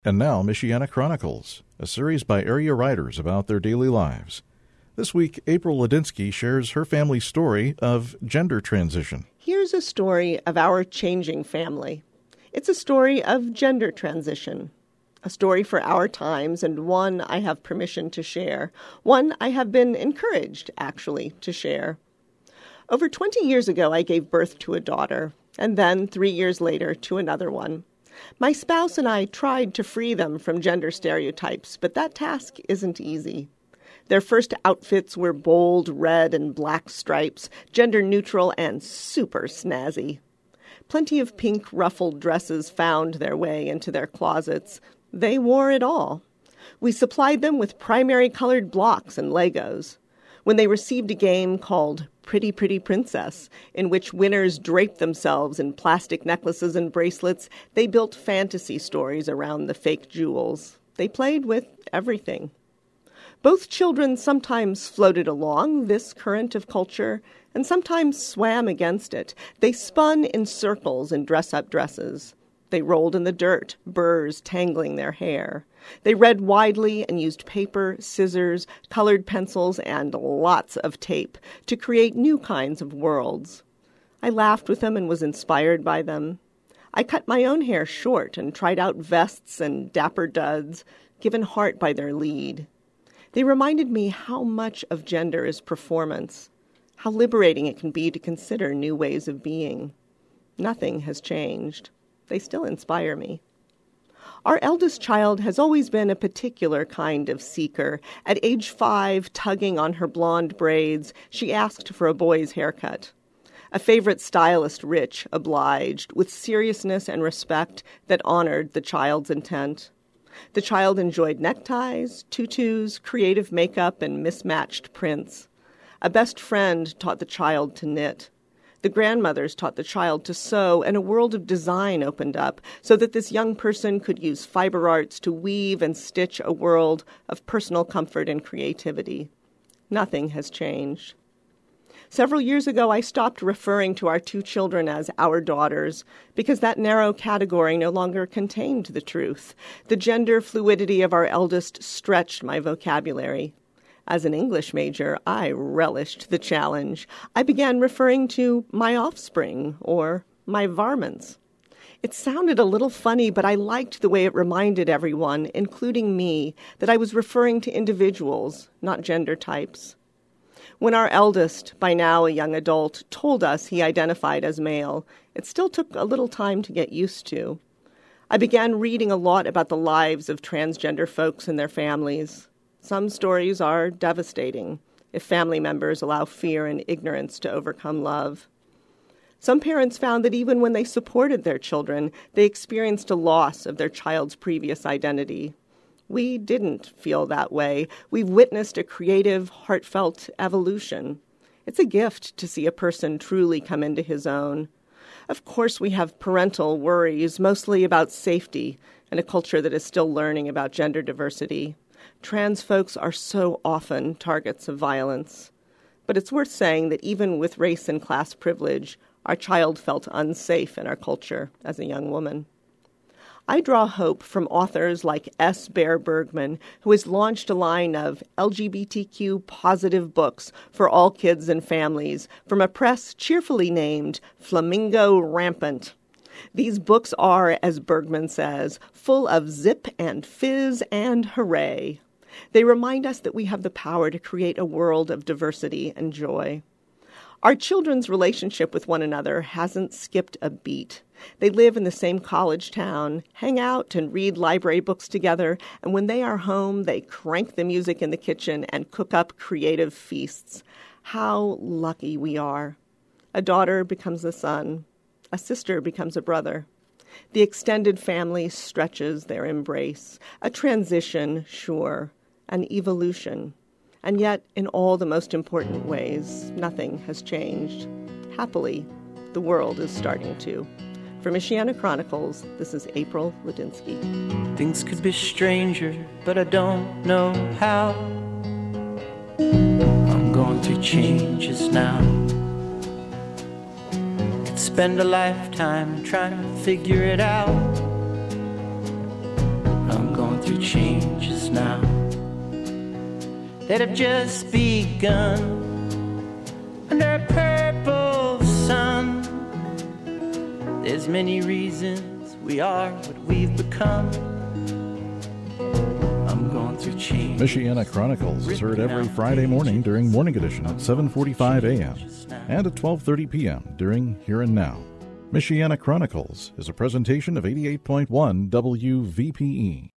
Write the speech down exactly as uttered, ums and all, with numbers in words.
And now, Michiana Chronicles, a series by area writers about their daily lives. This week, April Ladinsky shares her family's story of gender transition. Here's a story of our changing family. It's a story of gender transition. A story for our times, and one I have permission to share. One I have been encouraged, actually, to share. Over twenty years ago, I gave birth to a daughter, and then, three years later, to another one. My spouse and I tried to free them from gender stereotypes, but that task isn't easy. Their first outfits were bold red and black stripes, gender-neutral and super snazzy. Plenty of pink ruffled dresses found their way into their closets. They wore it all. We supplied them with primary colored blocks and Legos. When they received a game called Pretty Pretty Princess, in which winners draped themselves in plastic necklaces and bracelets, they built fantasy stories around the fake jewels. They played with everything. Both children sometimes floated along this current of culture and sometimes swam against it. They spun in circles in dress-up dresses. They rolled in the dirt, burrs tangling their hair. They read widely and used paper, scissors, colored pencils, and lots of tape to create new kinds of worlds. I laughed with them and was inspired by them. I cut my own hair short and tried out vests and dapper duds, given heart by their lead. They reminded me how much of gender is performance, how liberating it can be to consider new ways of being. Nothing has changed. They still inspire me. Our eldest child has always been a particular kind of seeker. At age five, tugging on her blonde braids, she asked for a boy's haircut. A favorite stylist, Rich, obliged, with seriousness and respect that honored the child's intent. The child enjoyed neckties, tutus, creative makeup, and mismatched prints. A best friend taught the child to knit. The grandmothers taught the child to sew, and a world of design opened up so that this young person could use fiber arts to weave and stitch a world of personal comfort and creativity. Nothing has changed. Several years ago, I stopped referring to our two children as our daughters because that narrow category no longer contained the truth. The gender fluidity of our eldest stretched my vocabulary. As an English major, I relished the challenge. I began referring to my offspring or my varmints. It sounded a little funny, but I liked the way it reminded everyone, including me, that I was referring to individuals, not gender types. When our eldest, by now a young adult, told us he identified as male, it still took a little time to get used to. I began reading a lot about the lives of transgender folks and their families. Some stories are devastating if family members allow fear and ignorance to overcome love. Some parents found that even when they supported their children, they experienced a loss of their child's previous identity. We didn't feel that way. We've witnessed a creative, heartfelt evolution. It's a gift to see a person truly come into his own. Of course, we have parental worries, mostly about safety, in a culture that is still learning about gender diversity. Trans folks are so often targets of violence. But it's worth saying that even with race and class privilege, our child felt unsafe in our culture as a young woman. I draw hope from authors like S. Bear Bergman, who has launched a line of L G B T Q positive books for all kids and families from a press cheerfully named Flamingo Rampant. These books are, as Bergman says, full of zip and fizz and hooray. They remind us that we have the power to create a world of diversity and joy. Our children's relationship with one another hasn't skipped a beat. They live in the same college town, hang out and read library books together, and when they are home, they crank the music in the kitchen and cook up creative feasts. How lucky we are. A daughter becomes a son. A sister becomes a brother. The extended family stretches their embrace. A transition, sure. An evolution. And yet, in all the most important ways, nothing has changed. Happily, the world is starting to. For Michiana Chronicles, this is April Ladinsky. Things could be stranger, but I don't know how. I'm going through changes now. Could spend a lifetime trying to figure it out. that have just begun under a purple sun. There's many reasons we are what we've become. I'm going through change. Michiana Chronicles is heard every Friday morning during Morning Edition at seven forty-five a.m. and at twelve thirty p.m. during Here and Now. Michiana Chronicles is a presentation of eighty-eight point one W V P E.